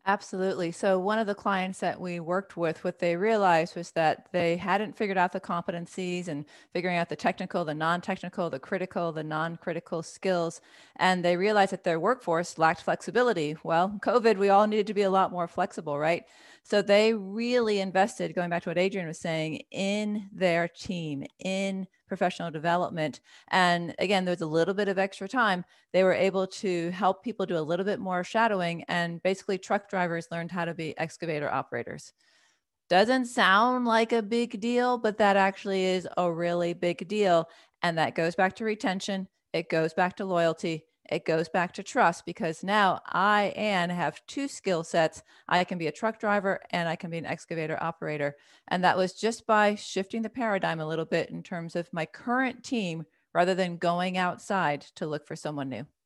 Absolutely. So one of the clients that we worked with, what they realized was that they hadn't figured out the competencies and figuring out the technical, the non-technical, the critical, the non-critical skills. And they realized that their workforce lacked flexibility. Well, COVID, we all needed to be a lot more flexible, right? So they really invested, going back to what Adrian was saying, in their team, in professional development. And again, there was a little bit of extra time. They were able to help people do a little bit more shadowing, and basically truck drivers learned how to be excavator operators. Doesn't sound like a big deal, but that actually is a really big deal. And that goes back to retention. It goes back to loyalty. It goes back to trust because now I, Anne, have two skill sets. I can be a truck driver and I can be an excavator operator. And that was just by shifting the paradigm a little bit in terms of my current team rather than going outside to look for someone new.